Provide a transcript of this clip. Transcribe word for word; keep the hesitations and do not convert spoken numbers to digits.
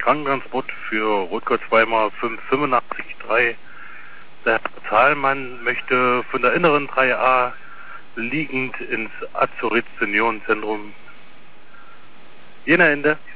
Krankentransport für Rotkreuz Weimar fünf acht fünf drei. Der Herr Zahlmann möchte von der inneren drei a liegend ins Azurit Seniorenzentrum. Jena Ende.